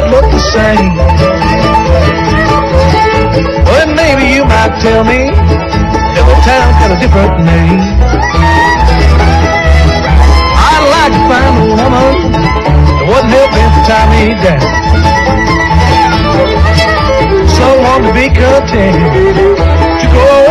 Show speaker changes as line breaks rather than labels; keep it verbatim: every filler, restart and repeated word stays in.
look the same. But maybe you might tell me every town got a different name. I'd like to find a woman that wouldn't help me to tie me down. So long to be content to go